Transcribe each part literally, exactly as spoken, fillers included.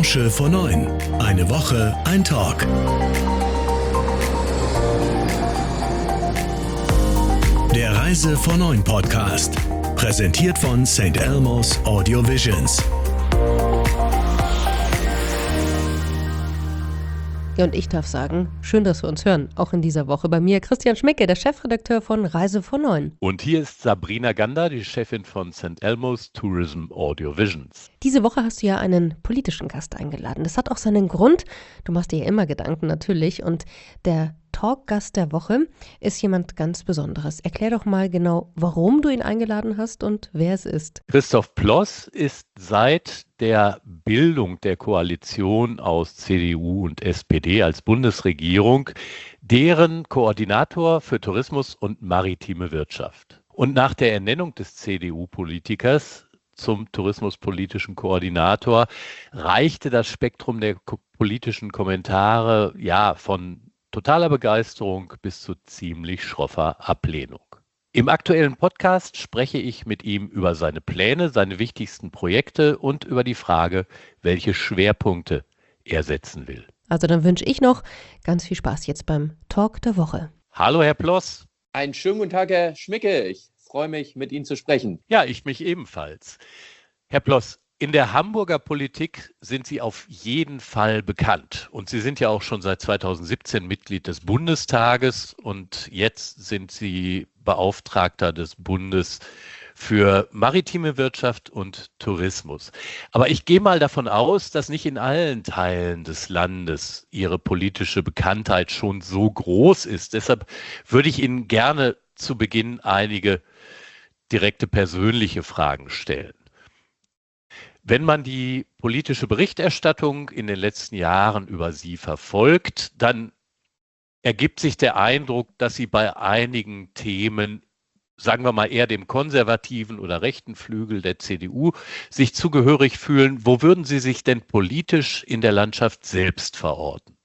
Branche vor neun. Eine Woche, ein Talk. Der Reise vor neun Podcast. Präsentiert von Saint Elmo's Audio Visions. Ja, und ich darf sagen, schön, dass wir uns hören, auch in dieser Woche. Bei mir Christian Schmicke, der Chefredakteur von Reise vor neun. Und hier ist Sabrina Gander, die Chefin von Saint Elmo's Tourism Audio Visions. Diese Woche hast du ja einen politischen Gast eingeladen. Das hat auch seinen Grund. Du machst dir ja immer Gedanken natürlich. Und der Talkgast der Woche ist jemand ganz Besonderes. Erklär doch mal genau, warum du ihn eingeladen hast und wer es ist. Christoph Ploss ist seit der Bildung der Koalition aus C D U und S P D als Bundesregierung deren Koordinator für Tourismus und maritime Wirtschaft. Und nach der Ernennung des C D U-Politikers zum tourismuspolitischen Koordinator reichte das Spektrum der ko- politischen Kommentare ja von totaler Begeisterung bis zu ziemlich schroffer Ablehnung. Im aktuellen Podcast spreche ich mit ihm über seine Pläne, seine wichtigsten Projekte und über die Frage, welche Schwerpunkte er setzen will. Also dann wünsche ich noch ganz viel Spaß jetzt beim Talk der Woche. Hallo, Herr Ploss. Einen schönen guten Tag, Herr Schmicke. Ich freue mich, mit Ihnen zu sprechen. Ja, ich mich ebenfalls. Herr Ploss, in der Hamburger Politik sind Sie auf jeden Fall bekannt. Und Sie sind ja auch schon seit zweitausendsiebzehn Mitglied des Bundestages und jetzt sind Sie Beauftragter des Bundes für maritime Wirtschaft und Tourismus. Aber ich gehe mal davon aus, dass nicht in allen Teilen des Landes Ihre politische Bekanntheit schon so groß ist. Deshalb würde ich Ihnen gerne zu Beginn einige direkte persönliche Fragen stellen. Wenn man die politische Berichterstattung in den letzten Jahren über Sie verfolgt, dann ergibt sich der Eindruck, dass Sie bei einigen Themen, sagen wir mal eher dem konservativen oder rechten Flügel der C D U, sich zugehörig fühlen. Wo würden Sie sich denn politisch in der Landschaft selbst verorten?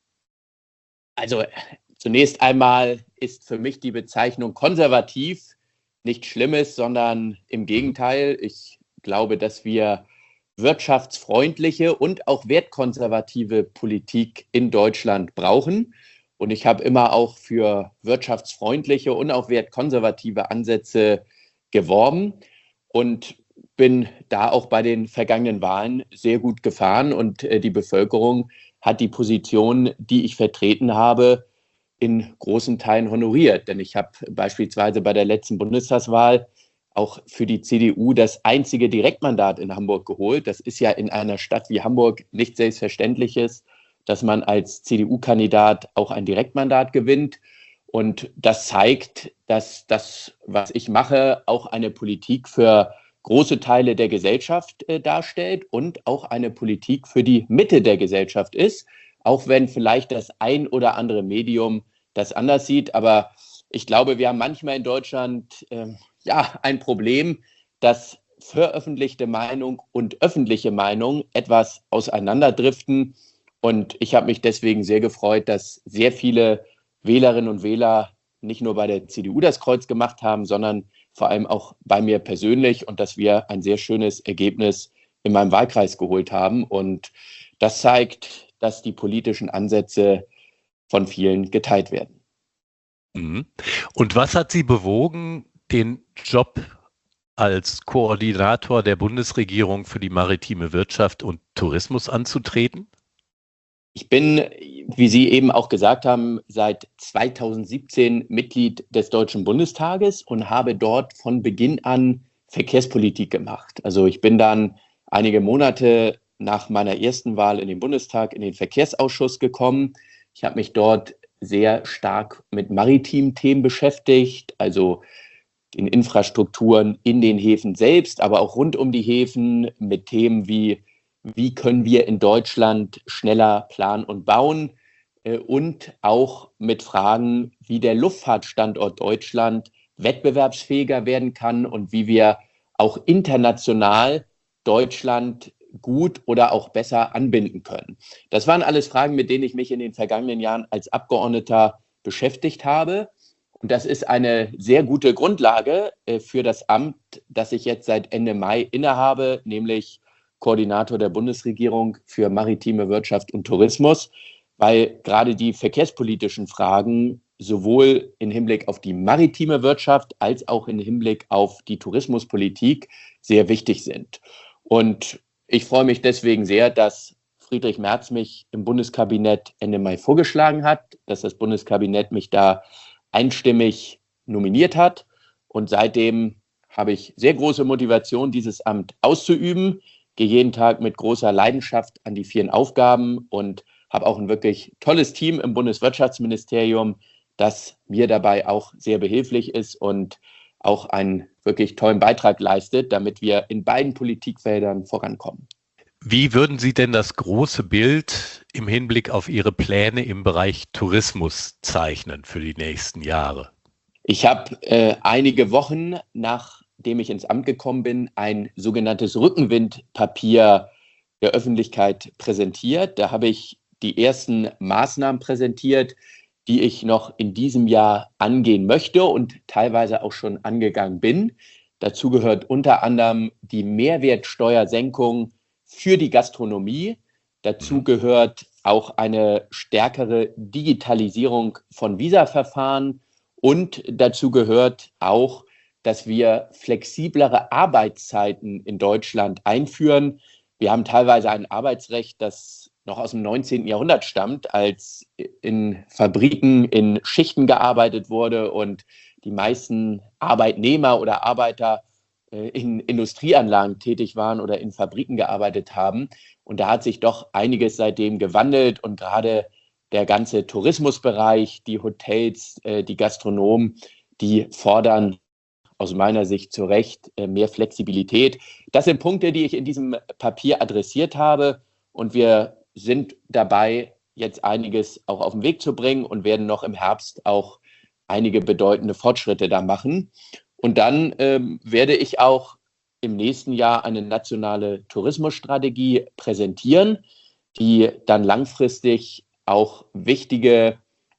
Also zunächst einmal ist für mich die Bezeichnung konservativ nichts Schlimmes, sondern im Gegenteil. Ich glaube, dass wir wirtschaftsfreundliche und auch wertkonservative Politik in Deutschland brauchen. Und ich habe immer auch für wirtschaftsfreundliche und auch wertkonservative Ansätze geworben und bin da auch bei den vergangenen Wahlen sehr gut gefahren. Und äh, die Bevölkerung hat die Position, die ich vertreten habe, in großen Teilen honoriert. Denn ich habe beispielsweise bei der letzten Bundestagswahl auch für die C D U das einzige Direktmandat in Hamburg geholt. Das ist ja in einer Stadt wie Hamburg nicht Selbstverständliches, dass man als C D U-Kandidat auch ein Direktmandat gewinnt. Und das zeigt, dass das, was ich mache, auch eine Politik für große Teile der Gesellschaft äh, darstellt und auch eine Politik für die Mitte der Gesellschaft ist, auch wenn vielleicht das ein oder andere Medium das anders sieht. Aber ich glaube, wir haben manchmal in Deutschland äh, ja ein Problem, dass veröffentlichte Meinung und öffentliche Meinung etwas auseinanderdriften. Und ich habe mich deswegen sehr gefreut, dass sehr viele Wählerinnen und Wähler nicht nur bei der C D U das Kreuz gemacht haben, sondern vor allem auch bei mir persönlich und dass wir ein sehr schönes Ergebnis in meinem Wahlkreis geholt haben. Und das zeigt, dass die politischen Ansätze von vielen geteilt werden. Mhm. Und was hat Sie bewogen, den Job als Koordinator der Bundesregierung für die maritime Wirtschaft und Tourismus anzutreten? Ich bin, wie Sie eben auch gesagt haben, seit zweitausendsiebzehn Mitglied des Deutschen Bundestages und habe dort von Beginn an Verkehrspolitik gemacht. Also ich bin dann einige Monate nach meiner ersten Wahl in den Bundestag in den Verkehrsausschuss gekommen. Ich habe mich dort sehr stark mit maritimen Themen beschäftigt, also den Infrastrukturen in den Häfen selbst, aber auch rund um die Häfen mit Themen wie, wie können wir in Deutschland schneller planen und bauen äh, und auch mit Fragen, wie der Luftfahrtstandort Deutschland wettbewerbsfähiger werden kann und wie wir auch international Deutschland gut oder auch besser anbinden können. Das waren alles Fragen, mit denen ich mich in den vergangenen Jahren als Abgeordneter beschäftigt habe. Und das ist eine sehr gute Grundlage äh, für das Amt, das ich jetzt seit Ende Mai innehabe, nämlich Koordinator der Bundesregierung für maritime Wirtschaft und Tourismus, weil gerade die verkehrspolitischen Fragen sowohl im Hinblick auf die maritime Wirtschaft als auch im Hinblick auf die Tourismuspolitik sehr wichtig sind. Und ich freue mich deswegen sehr, dass Friedrich Merz mich im Bundeskabinett Ende Mai vorgeschlagen hat, dass das Bundeskabinett mich da einstimmig nominiert hat. Und seitdem habe ich sehr große Motivation, dieses Amt auszuüben, gehe jeden Tag mit großer Leidenschaft an die vielen Aufgaben und habe auch ein wirklich tolles Team im Bundeswirtschaftsministerium, das mir dabei auch sehr behilflich ist und auch einen wirklich tollen Beitrag leistet, damit wir in beiden Politikfeldern vorankommen. Wie würden Sie denn das große Bild im Hinblick auf Ihre Pläne im Bereich Tourismus zeichnen für die nächsten Jahre? Ich habe äh, einige Wochen, nachdem ich ins Amt gekommen bin, ein sogenanntes Rückenwindpapier der Öffentlichkeit präsentiert. Da habe ich die ersten Maßnahmen präsentiert, die ich noch in diesem Jahr angehen möchte und teilweise auch schon angegangen bin. Dazu gehört unter anderem die Mehrwertsteuersenkung für die Gastronomie. Dazu gehört auch eine stärkere Digitalisierung von Visaverfahren und dazu gehört auch, dass wir flexiblere Arbeitszeiten in Deutschland einführen. Wir haben teilweise ein Arbeitsrecht, das noch aus dem neunzehnten Jahrhundert stammt, als in Fabriken in Schichten gearbeitet wurde und die meisten Arbeitnehmer oder Arbeiter in Industrieanlagen tätig waren oder in Fabriken gearbeitet haben. Und da hat sich doch einiges seitdem gewandelt und gerade der ganze Tourismusbereich, die Hotels, die Gastronomen, die fordern aus meiner Sicht zu Recht mehr Flexibilität. Das sind Punkte, die ich in diesem Papier adressiert habe und wir sind dabei, jetzt einiges auch auf den Weg zu bringen und werden noch im Herbst auch einige bedeutende Fortschritte da machen. Und dann ähm, werde ich auch im nächsten Jahr eine nationale Tourismusstrategie präsentieren, die dann langfristig auch wichtige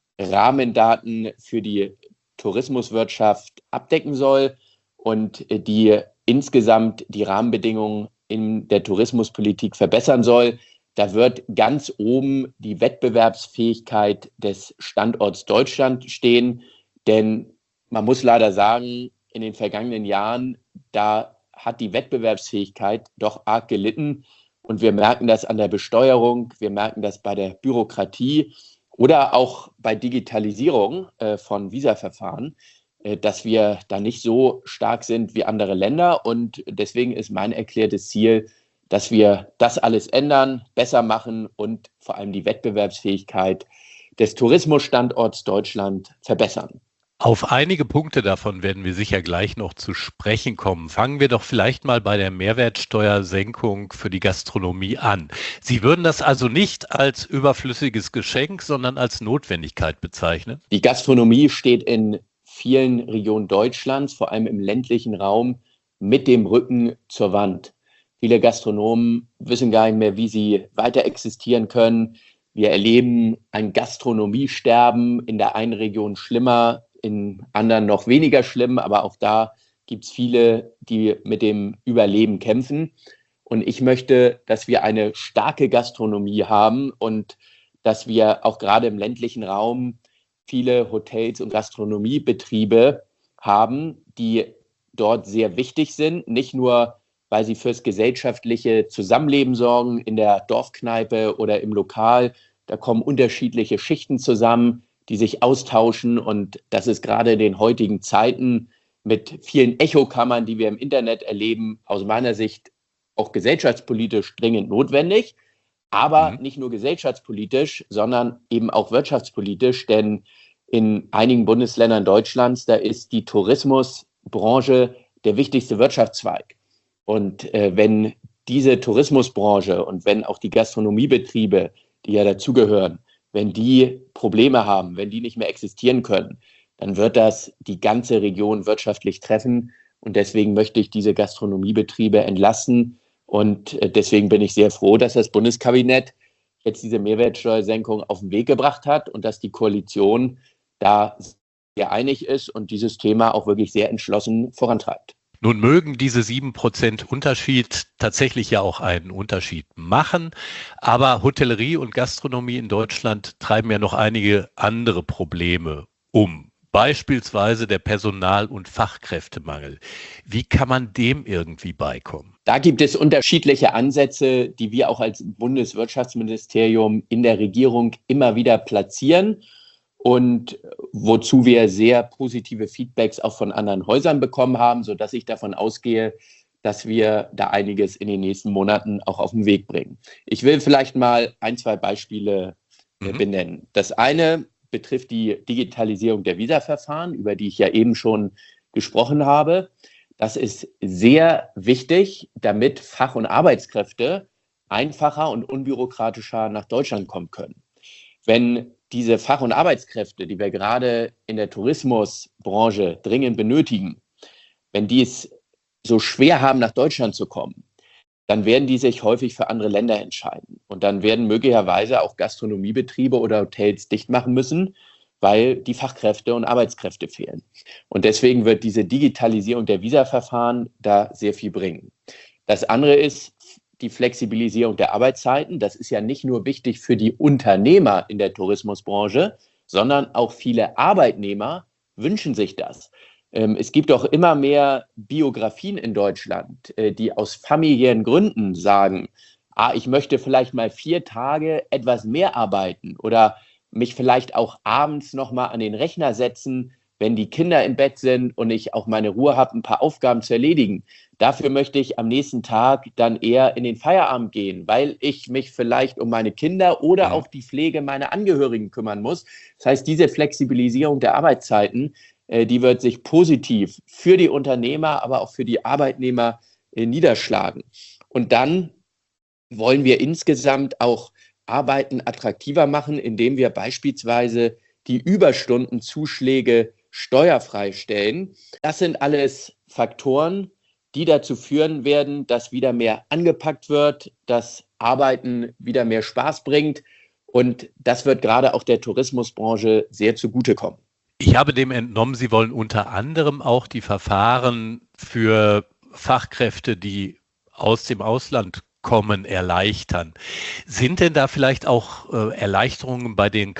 Rahmendaten für die Tourismuswirtschaft abdecken soll und die insgesamt die Rahmenbedingungen in der Tourismuspolitik verbessern soll. Da wird ganz oben die Wettbewerbsfähigkeit des Standorts Deutschland stehen, denn man muss leider sagen, in den vergangenen Jahren, da hat die Wettbewerbsfähigkeit doch arg gelitten und wir merken das an der Besteuerung, wir merken das bei der Bürokratie oder auch bei Digitalisierung äh, von Visaverfahren, äh, dass wir da nicht so stark sind wie andere Länder und deswegen ist mein erklärtes Ziel, dass wir das alles ändern, besser machen und vor allem die Wettbewerbsfähigkeit des Tourismusstandorts Deutschland verbessern. Auf einige Punkte davon werden wir sicher gleich noch zu sprechen kommen. Fangen wir doch vielleicht mal bei der Mehrwertsteuersenkung für die Gastronomie an. Sie würden das also nicht als überflüssiges Geschenk, sondern als Notwendigkeit bezeichnen? Die Gastronomie steht in vielen Regionen Deutschlands, vor allem im ländlichen Raum, mit dem Rücken zur Wand. Viele Gastronomen wissen gar nicht mehr, wie sie weiter existieren können. Wir erleben ein Gastronomiesterben, in der einen Region schlimmer, in anderen noch weniger schlimm, aber auch da gibt es viele, die mit dem Überleben kämpfen. Und ich möchte, dass wir eine starke Gastronomie haben und dass wir auch gerade im ländlichen Raum viele Hotels und Gastronomiebetriebe haben, die dort sehr wichtig sind, nicht nur weil sie fürs gesellschaftliche Zusammenleben sorgen in der Dorfkneipe oder im Lokal. Da kommen unterschiedliche Schichten zusammen, die sich austauschen und das ist gerade in den heutigen Zeiten mit vielen Echokammern, die wir im Internet erleben, aus meiner Sicht auch gesellschaftspolitisch dringend notwendig, aber mhm. nicht nur gesellschaftspolitisch, sondern eben auch wirtschaftspolitisch, denn in einigen Bundesländern Deutschlands, da ist die Tourismusbranche der wichtigste Wirtschaftszweig. Und äh, wenn diese Tourismusbranche und wenn auch die Gastronomiebetriebe, die ja dazugehören, wenn die Probleme haben, wenn die nicht mehr existieren können, dann wird das die ganze Region wirtschaftlich treffen. Und deswegen möchte ich diese Gastronomiebetriebe entlasten. Und äh, deswegen bin ich sehr froh, dass das Bundeskabinett jetzt diese Mehrwertsteuersenkung auf den Weg gebracht hat und dass die Koalition da sehr einig ist und dieses Thema auch wirklich sehr entschlossen vorantreibt. Nun mögen diese sieben Prozent Unterschied tatsächlich ja auch einen Unterschied machen, aber Hotellerie und Gastronomie in Deutschland treiben ja noch einige andere Probleme um. Beispielsweise der Personal- und Fachkräftemangel. Wie kann man dem irgendwie beikommen? Da gibt es unterschiedliche Ansätze, die wir auch als Bundeswirtschaftsministerium in der Regierung immer wieder platzieren und wozu wir sehr positive Feedbacks auch von anderen Häusern bekommen haben, sodass ich davon ausgehe, dass wir da einiges in den nächsten Monaten auch auf den Weg bringen. Ich will vielleicht mal ein, zwei Beispiele mhm. benennen. Das eine betrifft die Digitalisierung der Visaverfahren, über die ich ja eben schon gesprochen habe. Das ist sehr wichtig, damit Fach- und Arbeitskräfte einfacher und unbürokratischer nach Deutschland kommen können. Wenn diese Fach- und Arbeitskräfte, die wir gerade in der Tourismusbranche dringend benötigen, wenn die es so schwer haben, nach Deutschland zu kommen, dann werden die sich häufig für andere Länder entscheiden. Und dann werden möglicherweise auch Gastronomiebetriebe oder Hotels dicht machen müssen, weil die Fachkräfte und Arbeitskräfte fehlen. Und deswegen wird diese Digitalisierung der Visaverfahren da sehr viel bringen. Das andere ist die Flexibilisierung der Arbeitszeiten. Das ist ja nicht nur wichtig für die Unternehmer in der Tourismusbranche, sondern auch viele Arbeitnehmer wünschen sich das. Es gibt auch immer mehr Biografien in Deutschland, die aus familiären Gründen sagen, ah, ich möchte vielleicht mal vier Tage etwas mehr arbeiten oder mich vielleicht auch abends nochmal an den Rechner setzen, wenn die Kinder im Bett sind und ich auch meine Ruhe habe, ein paar Aufgaben zu erledigen. Dafür möchte ich am nächsten Tag dann eher in den Feierabend gehen, weil ich mich vielleicht um meine Kinder oder ja. auch die Pflege meiner Angehörigen kümmern muss. Das heißt, diese Flexibilisierung der Arbeitszeiten, äh, die wird sich positiv für die Unternehmer, aber auch für die Arbeitnehmer äh, niederschlagen. Und dann wollen wir insgesamt auch Arbeiten attraktiver machen, indem wir beispielsweise die Überstundenzuschläge steuerfrei stellen. Das sind alles Faktoren, die dazu führen werden, dass wieder mehr angepackt wird, dass Arbeiten wieder mehr Spaß bringt. Und das wird gerade auch der Tourismusbranche sehr zugutekommen. Ich habe dem entnommen, Sie wollen unter anderem auch die Verfahren für Fachkräfte, die aus dem Ausland kommen, erleichtern. Sind denn da vielleicht auch äh, Erleichterungen bei den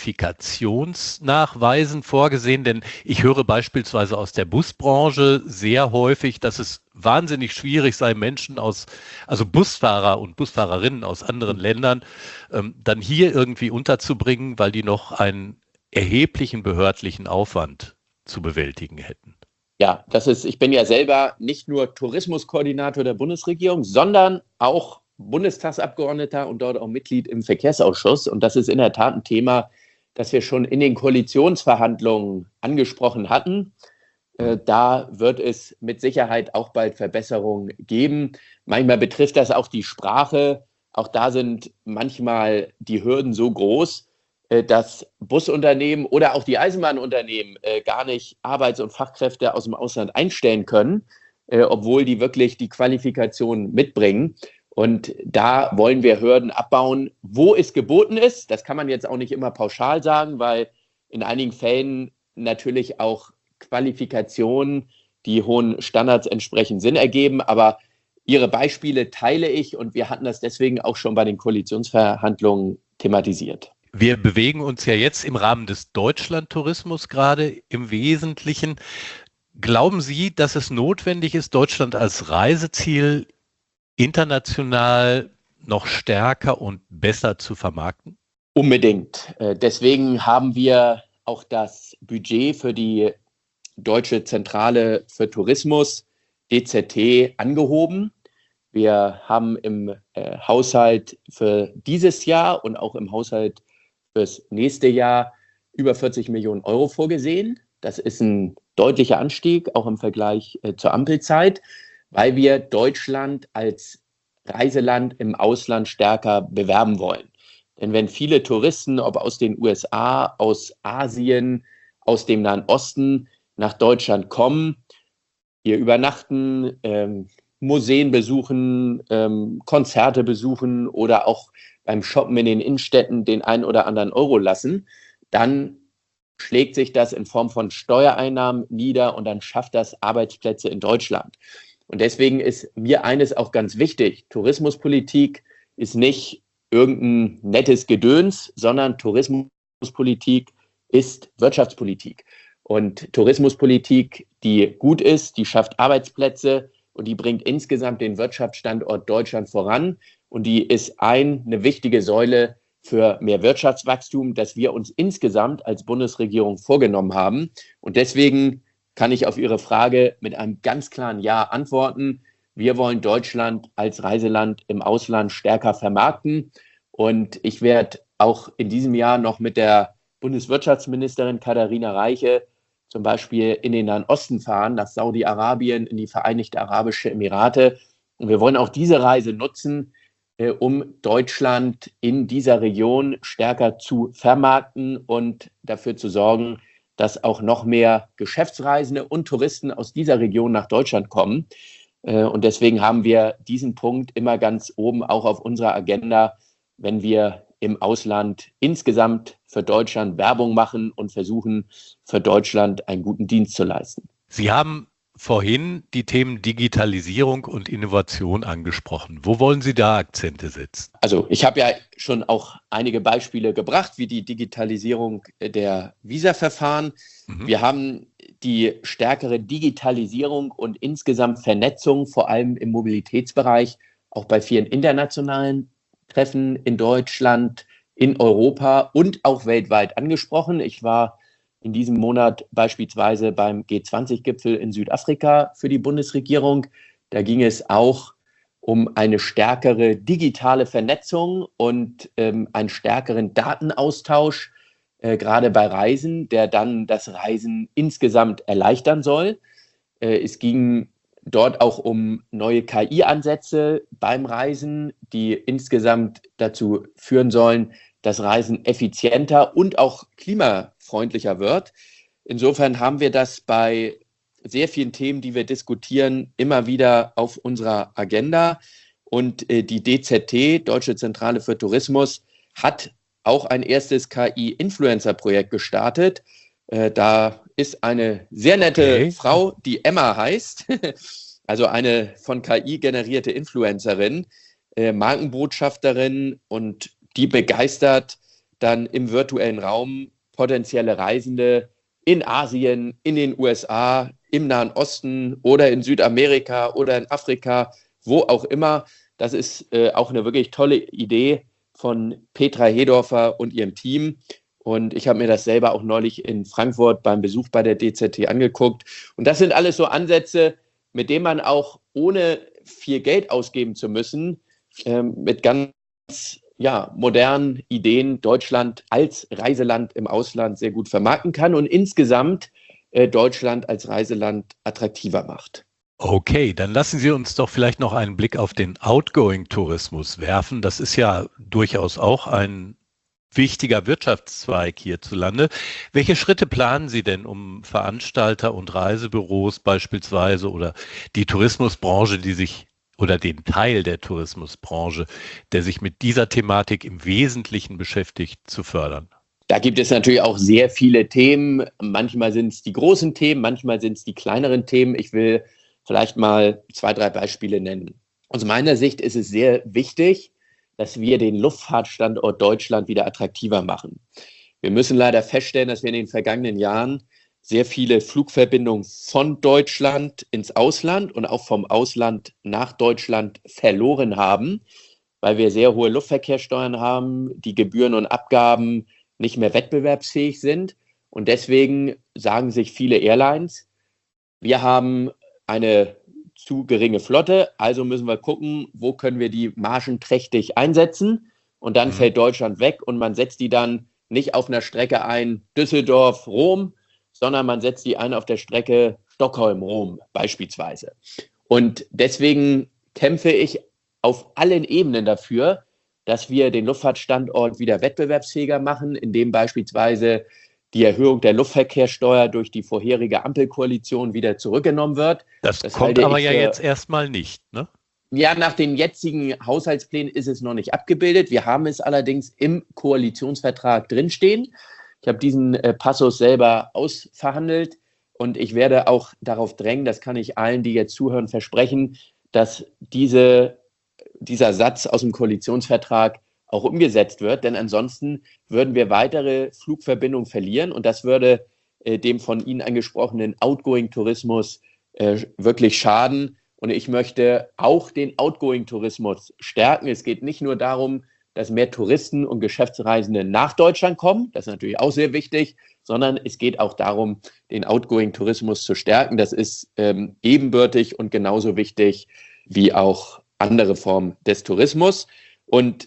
Qualifikationsnachweisen vorgesehen? Denn ich höre beispielsweise aus der Busbranche sehr häufig, dass es wahnsinnig schwierig sei, Menschen aus, also Busfahrer und Busfahrerinnen aus anderen Ländern, ähm, dann hier irgendwie unterzubringen, weil die noch einen erheblichen behördlichen Aufwand zu bewältigen hätten. Ja, das ist, ich bin ja selber nicht nur Tourismuskoordinator der Bundesregierung, sondern auch Bundestagsabgeordneter und dort auch Mitglied im Verkehrsausschuss. Und das ist in der Tat ein Thema, das wir schon in den Koalitionsverhandlungen angesprochen hatten. Äh, da wird es mit Sicherheit auch bald Verbesserungen geben. Manchmal betrifft das auch die Sprache. Auch da sind manchmal die Hürden so groß, dass Busunternehmen oder auch die Eisenbahnunternehmen äh, gar nicht Arbeits- und Fachkräfte aus dem Ausland einstellen können, äh, obwohl die wirklich die Qualifikation mitbringen. Und da wollen wir Hürden abbauen, wo es geboten ist. Das kann man jetzt auch nicht immer pauschal sagen, weil in einigen Fällen natürlich auch Qualifikationen, die hohen Standards entsprechend Sinn ergeben. Aber Ihre Beispiele teile ich und wir hatten das deswegen auch schon bei den Koalitionsverhandlungen thematisiert. Wir bewegen uns ja jetzt im Rahmen des Deutschlandtourismus gerade im Wesentlichen. Glauben Sie, dass es notwendig ist, Deutschland als Reiseziel international noch stärker und besser zu vermarkten? Unbedingt. Deswegen haben wir auch das Budget für die Deutsche Zentrale für Tourismus, D Z T, angehoben. Wir haben im Haushalt für dieses Jahr und auch im Haushalt fürs nächste Jahr über vierzig Millionen Euro vorgesehen. Das ist ein deutlicher Anstieg, auch im Vergleich äh, zur Ampelzeit, weil wir Deutschland als Reiseland im Ausland stärker bewerben wollen. Denn wenn viele Touristen, ob aus den U S A, aus Asien, aus dem Nahen Osten nach Deutschland kommen, hier übernachten, ähm, Museen besuchen, ähm, Konzerte besuchen oder auch beim Shoppen in den Innenstädten den einen oder anderen Euro lassen, dann schlägt sich das in Form von Steuereinnahmen nieder und dann schafft das Arbeitsplätze in Deutschland. Und deswegen ist mir eines auch ganz wichtig. Tourismuspolitik ist nicht irgendein nettes Gedöns, sondern Tourismuspolitik ist Wirtschaftspolitik. Und Tourismuspolitik, die gut ist, die schafft Arbeitsplätze und die bringt insgesamt den Wirtschaftsstandort Deutschland voran. Und die ist ein, eine wichtige Säule für mehr Wirtschaftswachstum, das wir uns insgesamt als Bundesregierung vorgenommen haben. Und deswegen kann ich auf Ihre Frage mit einem ganz klaren Ja antworten. Wir wollen Deutschland als Reiseland im Ausland stärker vermarkten. Und ich werde auch in diesem Jahr noch mit der Bundeswirtschaftsministerin Katharina Reiche zum Beispiel in den Nahen Osten fahren, nach Saudi-Arabien, in die Vereinigten Arabischen Emirate. Und wir wollen auch diese Reise nutzen, äh, um Deutschland in dieser Region stärker zu vermarkten und dafür zu sorgen, dass auch noch mehr Geschäftsreisende und Touristen aus dieser Region nach Deutschland kommen. Äh, und deswegen haben wir diesen Punkt immer ganz oben auch auf unserer Agenda, wenn wir im Ausland insgesamt für Deutschland Werbung machen und versuchen, für Deutschland einen guten Dienst zu leisten. Sie haben vorhin die Themen Digitalisierung und Innovation angesprochen. Wo wollen Sie da Akzente setzen? Also ich habe ja schon auch einige Beispiele gebracht, wie die Digitalisierung der Visaverfahren. Mhm. Wir haben die stärkere Digitalisierung und insgesamt Vernetzung, vor allem im Mobilitätsbereich, auch bei vielen internationalen Treffen in Deutschland, in Europa und auch weltweit angesprochen. Ich war in diesem Monat beispielsweise beim G zwanzig Gipfel in Südafrika für die Bundesregierung. Da ging es auch um eine stärkere digitale Vernetzung und ähm, einen stärkeren Datenaustausch, äh, gerade bei Reisen, der dann das Reisen insgesamt erleichtern soll. Äh, es ging dort auch um neue K I-Ansätze beim Reisen, die insgesamt dazu führen sollen, dass Reisen effizienter und auch klimafreundlicher wird. Insofern haben wir das bei sehr vielen Themen, die wir diskutieren, immer wieder auf unserer Agenda. Und äh, die D Z T, Deutsche Zentrale für Tourismus, hat auch ein erstes K I-Influencer-Projekt gestartet. Äh, da ist eine sehr nette okay. Frau, die Emma heißt, also eine von K I generierte Influencerin, äh, Markenbotschafterin, und die begeistert dann im virtuellen Raum potenzielle Reisende in Asien, in den U S A, im Nahen Osten oder in Südamerika oder in Afrika, wo auch immer. Das ist äh, auch eine wirklich tolle Idee von Petra Hedorfer und ihrem Team. Und ich habe mir das selber auch neulich in Frankfurt beim Besuch bei der D Z T angeguckt. Und das sind alles so Ansätze, mit denen man auch, ohne viel Geld ausgeben zu müssen, ähm, mit ganz ja, modernen Ideen Deutschland als Reiseland im Ausland sehr gut vermarkten kann und insgesamt äh, Deutschland als Reiseland attraktiver macht. Okay, dann lassen Sie uns doch vielleicht noch einen Blick auf den Outgoing-Tourismus werfen. Das ist ja durchaus auch ein wichtiger Wirtschaftszweig hierzulande. Welche Schritte planen Sie denn, um Veranstalter und Reisebüros beispielsweise oder die Tourismusbranche, die sich oder den Teil der Tourismusbranche, der sich mit dieser Thematik im Wesentlichen beschäftigt, zu fördern? Da gibt es natürlich auch sehr viele Themen. Manchmal sind es die großen Themen, manchmal sind es die kleineren Themen. Ich will vielleicht mal zwei, drei Beispiele nennen. Aus meiner Sicht ist es sehr wichtig, dass wir den Luftfahrtstandort Deutschland wieder attraktiver machen. Wir müssen leider feststellen, dass wir in den vergangenen Jahren sehr viele Flugverbindungen von Deutschland ins Ausland und auch vom Ausland nach Deutschland verloren haben, weil wir sehr hohe Luftverkehrssteuern haben, die Gebühren und Abgaben nicht mehr wettbewerbsfähig sind. Und deswegen sagen sich viele Airlines, wir haben eine zu geringe Flotte, also müssen wir gucken, wo können wir die Margen trächtig einsetzen. Und dann mhm. fällt Deutschland weg und man setzt die dann nicht auf einer Strecke ein, Düsseldorf-Rom, sondern man setzt die ein auf der Strecke Stockholm-Rom beispielsweise. Und deswegen kämpfe ich auf allen Ebenen dafür, dass wir den Luftfahrtstandort wieder wettbewerbsfähiger machen, indem beispielsweise die Erhöhung der Luftverkehrssteuer durch die vorherige Ampelkoalition wieder zurückgenommen wird. Das, das kommt aber ja jetzt erstmal nicht, ne? Ja, nach den jetzigen Haushaltsplänen ist es noch nicht abgebildet. Wir haben es allerdings im Koalitionsvertrag drinstehen. Ich habe diesen äh, Passus selber ausverhandelt und ich werde auch darauf drängen, das kann ich allen, die jetzt zuhören, versprechen, dass diese, dieser Satz aus dem Koalitionsvertrag auch umgesetzt wird, denn ansonsten würden wir weitere Flugverbindungen verlieren und das würde äh, dem von Ihnen angesprochenen Outgoing-Tourismus äh, wirklich schaden. Und ich möchte auch den Outgoing-Tourismus stärken. Es geht nicht nur darum, dass mehr Touristen und Geschäftsreisende nach Deutschland kommen, das ist natürlich auch sehr wichtig, sondern es geht auch darum, den Outgoing-Tourismus zu stärken. Das ist ähm, ebenbürtig und genauso wichtig wie auch andere Formen des Tourismus. Und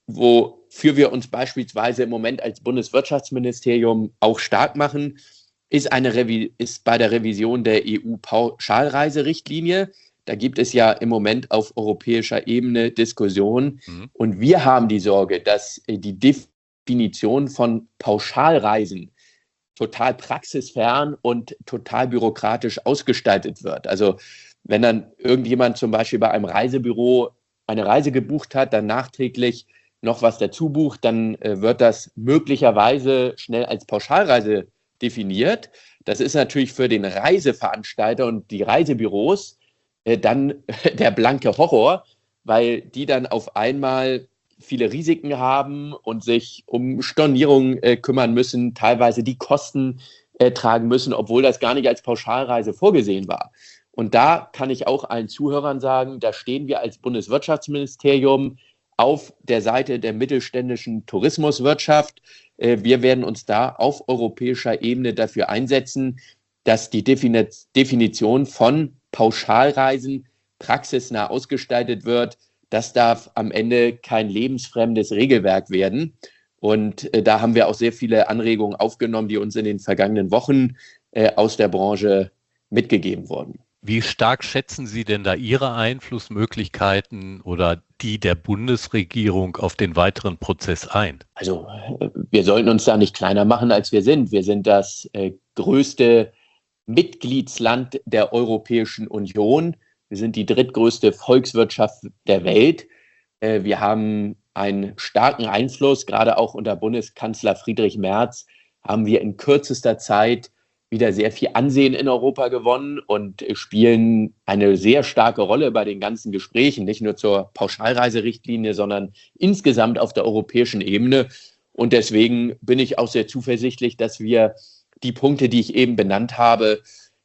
wofür wir uns beispielsweise im Moment als Bundeswirtschaftsministerium auch stark machen, ist, eine Revi- ist bei der Revision der E U-Pauschalreiserichtlinie. Da gibt es ja im Moment auf europäischer Ebene Diskussionen. Mhm. Und wir haben die Sorge, dass die Definition von Pauschalreisen total praxisfern und total bürokratisch ausgestaltet wird. Also wenn dann irgendjemand zum Beispiel bei einem Reisebüro eine Reise gebucht hat, dann nachträglich noch was dazu bucht, dann äh, wird das möglicherweise schnell als Pauschalreise definiert. Das ist natürlich für den Reiseveranstalter und die Reisebüros äh, dann der blanke Horror, weil die dann auf einmal viele Risiken haben und sich um Stornierungen äh, kümmern müssen, teilweise die Kosten äh, tragen müssen, obwohl das gar nicht als Pauschalreise vorgesehen war. Und da kann ich auch allen Zuhörern sagen, da stehen wir als Bundeswirtschaftsministerium auf der Seite der mittelständischen Tourismuswirtschaft. Wir werden uns da auf europäischer Ebene dafür einsetzen, dass die Definition von Pauschalreisen praxisnah ausgestaltet wird. Das darf am Ende kein lebensfremdes Regelwerk werden. Und da haben wir auch sehr viele Anregungen aufgenommen, die uns in den vergangenen Wochen aus der Branche mitgegeben wurden. Wie stark schätzen Sie denn da Ihre Einflussmöglichkeiten oder die der Bundesregierung auf den weiteren Prozess ein? Also wir sollten uns da nicht kleiner machen, als wir sind. Wir sind das äh, größte Mitgliedsland der Europäischen Union. Wir sind die drittgrößte Volkswirtschaft der Welt. Äh, wir haben einen starken Einfluss, gerade auch unter Bundeskanzler Friedrich Merz haben wir in kürzester Zeit wieder sehr viel Ansehen in Europa gewonnen und spielen eine sehr starke Rolle bei den ganzen Gesprächen, nicht nur zur Pauschalreiserichtlinie, sondern insgesamt auf der europäischen Ebene. Und deswegen bin ich auch sehr zuversichtlich, dass wir die Punkte, die ich eben benannt habe,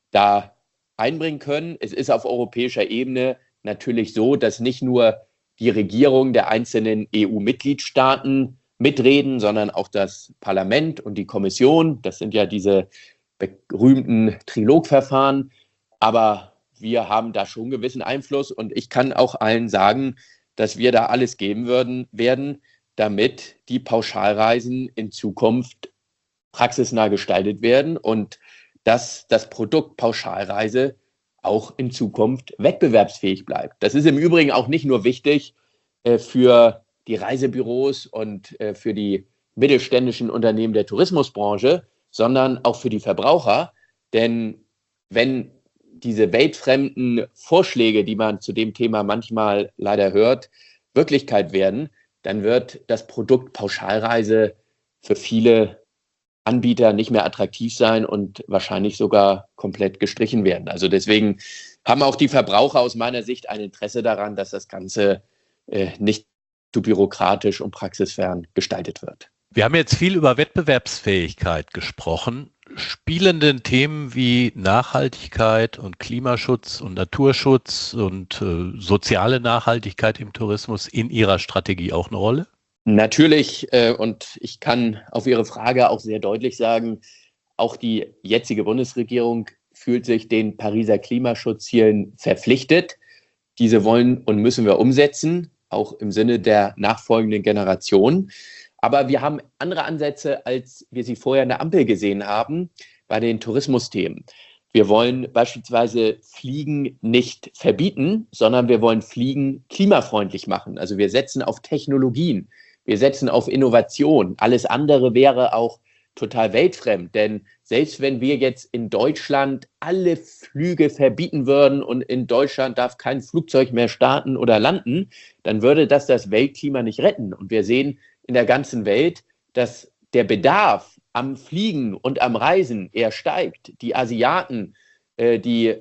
da einbringen können. Es ist auf europäischer Ebene natürlich so, dass nicht nur die Regierung der einzelnen E U-Mitgliedstaaten mitreden, sondern auch das Parlament und die Kommission. Das sind ja diese berühmten Trilogverfahren, aber wir haben da schon gewissen Einfluss und ich kann auch allen sagen, dass wir da alles geben würden, werden, damit die Pauschalreisen in Zukunft praxisnah gestaltet werden und dass das Produkt Pauschalreise auch in Zukunft wettbewerbsfähig bleibt. Das ist im Übrigen auch nicht nur wichtig äh, für die Reisebüros und äh, für die mittelständischen Unternehmen der Tourismusbranche, sondern auch für die Verbraucher. Denn wenn diese weltfremden Vorschläge, die man zu dem Thema manchmal leider hört, Wirklichkeit werden, dann wird das Produkt Pauschalreise für viele Anbieter nicht mehr attraktiv sein und wahrscheinlich sogar komplett gestrichen werden. Also deswegen haben auch die Verbraucher aus meiner Sicht ein Interesse daran, dass das Ganze äh, nicht zu bürokratisch und praxisfern gestaltet wird. Wir haben jetzt viel über Wettbewerbsfähigkeit gesprochen. Spielen denn Themen wie Nachhaltigkeit und Klimaschutz und Naturschutz und äh, soziale Nachhaltigkeit im Tourismus in Ihrer Strategie auch eine Rolle? Natürlich, äh, und ich kann auf Ihre Frage auch sehr deutlich sagen, auch die jetzige Bundesregierung fühlt sich den Pariser Klimaschutzzielen verpflichtet. Diese wollen und müssen wir umsetzen, auch im Sinne der nachfolgenden Generation. Aber wir haben andere Ansätze, als wir sie vorher in der Ampel gesehen haben, bei den Tourismusthemen. Wir wollen beispielsweise Fliegen nicht verbieten, sondern wir wollen Fliegen klimafreundlich machen. Also wir setzen auf Technologien, wir setzen auf Innovation. Alles andere wäre auch total weltfremd, denn selbst wenn wir jetzt in Deutschland alle Flüge verbieten würden und in Deutschland darf kein Flugzeug mehr starten oder landen, dann würde das das Weltklima nicht retten. Und wir sehen in der ganzen Welt, dass der Bedarf am Fliegen und am Reisen eher steigt, die Asiaten, äh, die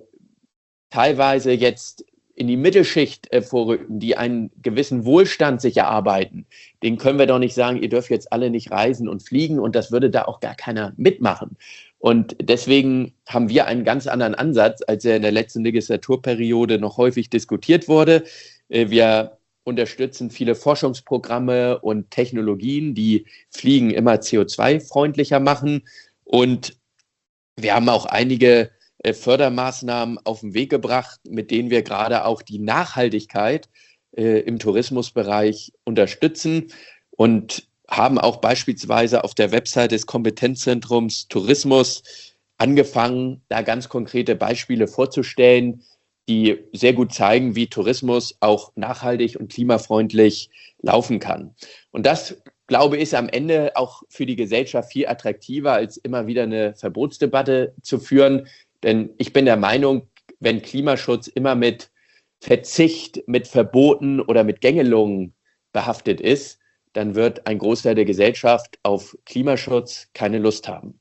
teilweise jetzt in die Mittelschicht äh, vorrücken, die einen gewissen Wohlstand sich erarbeiten, denen können wir doch nicht sagen, ihr dürft jetzt alle nicht reisen und fliegen und das würde da auch gar keiner mitmachen. Und deswegen haben wir einen ganz anderen Ansatz, als er in der letzten Legislaturperiode noch häufig diskutiert wurde. Äh, wir unterstützen viele Forschungsprogramme und Technologien, die Fliegen immer C O zwei freundlicher machen. Und wir haben auch einige Fördermaßnahmen auf den Weg gebracht, mit denen wir gerade auch die Nachhaltigkeit äh, im Tourismusbereich unterstützen und haben auch beispielsweise auf der Website des Kompetenzzentrums Tourismus angefangen, da ganz konkrete Beispiele vorzustellen, die sehr gut zeigen, wie Tourismus auch nachhaltig und klimafreundlich laufen kann. Und das, glaube ich, ist am Ende auch für die Gesellschaft viel attraktiver, als immer wieder eine Verbotsdebatte zu führen. Denn ich bin der Meinung, wenn Klimaschutz immer mit Verzicht, mit Verboten oder mit Gängelungen behaftet ist, dann wird ein Großteil der Gesellschaft auf Klimaschutz keine Lust haben.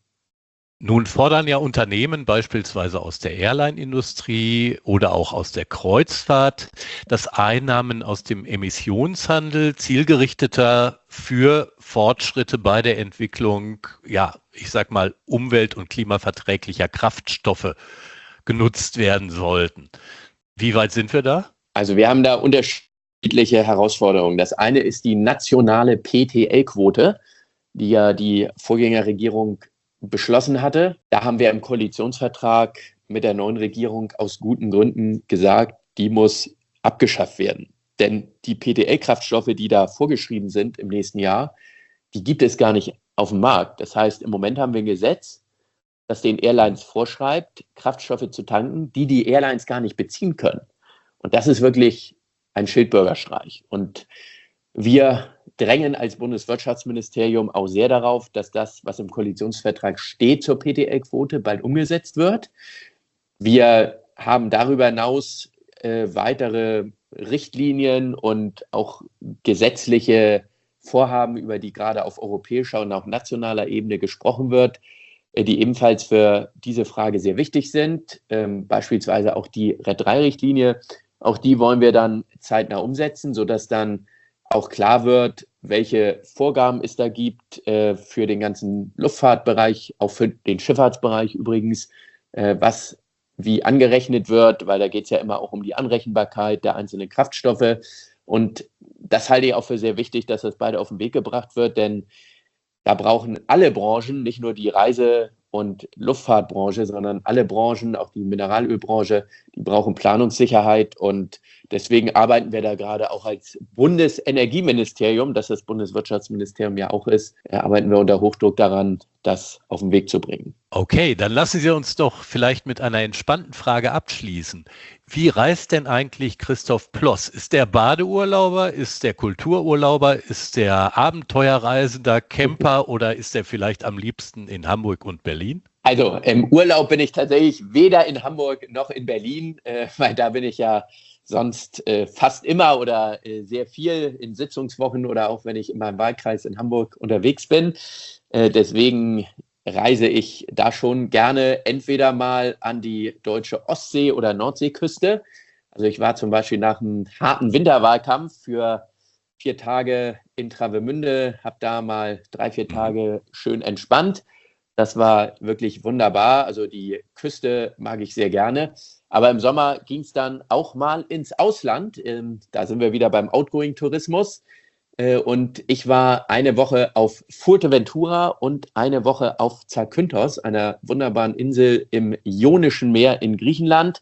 Nun fordern ja Unternehmen beispielsweise aus der Airline-Industrie oder auch aus der Kreuzfahrt, dass Einnahmen aus dem Emissionshandel zielgerichteter für Fortschritte bei der Entwicklung, ja, ich sag mal, umwelt- und klimaverträglicher Kraftstoffe genutzt werden sollten. Wie weit sind wir da? Also wir haben da unterschiedliche Herausforderungen. Das eine ist die nationale P T L-Quote, die ja die Vorgängerregierung beschlossen hatte. Da haben wir im Koalitionsvertrag mit der neuen Regierung aus guten Gründen gesagt, die muss abgeschafft werden. Denn die P T L-Kraftstoffe, die da vorgeschrieben sind im nächsten Jahr, die gibt es gar nicht auf dem Markt. Das heißt, im Moment haben wir ein Gesetz, das den Airlines vorschreibt, Kraftstoffe zu tanken, die die Airlines gar nicht beziehen können. Und das ist wirklich ein Schildbürgerstreich. Und wir drängen als Bundeswirtschaftsministerium auch sehr darauf, dass das, was im Koalitionsvertrag steht zur P T L-Quote, bald umgesetzt wird. Wir haben darüber hinaus äh, weitere Richtlinien und auch gesetzliche Vorhaben, über die gerade auf europäischer und auch nationaler Ebene gesprochen wird, äh, die ebenfalls für diese Frage sehr wichtig sind. Ähm, beispielsweise auch die R E D drei Richtlinie. Auch die wollen wir dann zeitnah umsetzen, sodass dann auch klar wird, welche Vorgaben es da gibt äh, für den ganzen Luftfahrtbereich, auch für den Schifffahrtsbereich übrigens, äh, was wie angerechnet wird, weil da geht es ja immer auch um die Anrechenbarkeit der einzelnen Kraftstoffe. Und das halte ich auch für sehr wichtig, dass das beide auf den Weg gebracht wird, denn da brauchen alle Branchen, nicht nur die Reise- und Luftfahrtbranche, sondern alle Branchen, auch die Mineralölbranche, die brauchen Planungssicherheit. Und deswegen arbeiten wir da gerade auch als Bundesenergieministerium, das das Bundeswirtschaftsministerium ja auch ist, arbeiten wir unter Hochdruck daran, das auf den Weg zu bringen. Okay, dann lassen Sie uns doch vielleicht mit einer entspannten Frage abschließen. Wie reist denn eigentlich Christoph Ploss? Ist der Badeurlauber, ist der Kultururlauber, ist der Abenteuerreisender, Camper oder ist er vielleicht am liebsten in Hamburg und Berlin? Also im Urlaub bin ich tatsächlich weder in Hamburg noch in Berlin, äh, weil da bin ich ja sonst äh, fast immer oder äh, sehr viel in Sitzungswochen oder auch wenn ich in meinem Wahlkreis in Hamburg unterwegs bin. Äh, deswegen reise ich da schon gerne entweder mal an die deutsche Ostsee- oder Nordseeküste. Also ich war zum Beispiel nach einem harten Winterwahlkampf für vier Tage in Travemünde, habe da mal drei, vier Tage schön entspannt. Das war wirklich wunderbar. Also die Küste mag ich sehr gerne. Aber im Sommer ging es dann auch mal ins Ausland. Da sind wir wieder beim Outgoing-Tourismus. Und ich war eine Woche auf Fuerteventura und eine Woche auf Zakynthos, einer wunderbaren Insel im Ionischen Meer in Griechenland.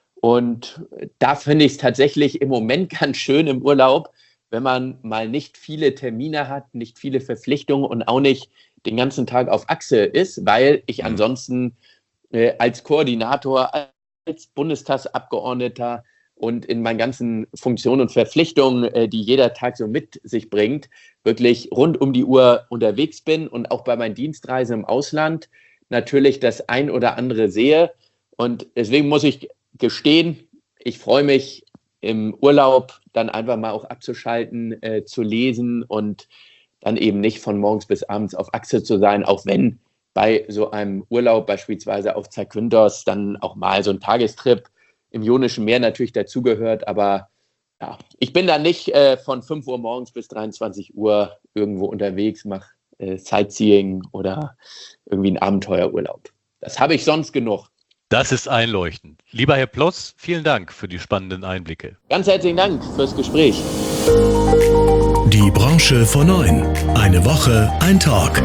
Und da finde ich es tatsächlich im Moment ganz schön im Urlaub, wenn man mal nicht viele Termine hat, nicht viele Verpflichtungen und auch nicht den ganzen Tag auf Achse ist, weil ich ansonsten äh, als Koordinator, als Bundestagsabgeordneter und in meinen ganzen Funktionen und Verpflichtungen, äh, die jeder Tag so mit sich bringt, wirklich rund um die Uhr unterwegs bin und auch bei meinen Dienstreisen im Ausland natürlich das ein oder andere sehe. Und deswegen muss ich gestehen, ich freue mich im Urlaub dann einfach mal auch abzuschalten, äh, zu lesen und dann eben nicht von morgens bis abends auf Achse zu sein, auch wenn bei so einem Urlaub beispielsweise auf Zakynthos dann auch mal so ein Tagestrip im Ionischen Meer natürlich dazugehört. Aber ja, ich bin da nicht äh, von fünf Uhr morgens bis dreiundzwanzig Uhr irgendwo unterwegs, mache äh, Sightseeing oder irgendwie einen Abenteuerurlaub. Das habe ich sonst genug. Das ist einleuchtend. Lieber Herr Ploss, vielen Dank für die spannenden Einblicke. Ganz herzlichen Dank fürs Gespräch. Die Branche vor neun. Eine Woche, ein Talk.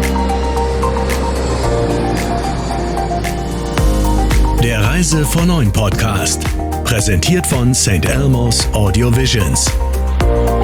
Der Reise vor neun Podcast. Präsentiert von Saint Elmo's Audio Visions.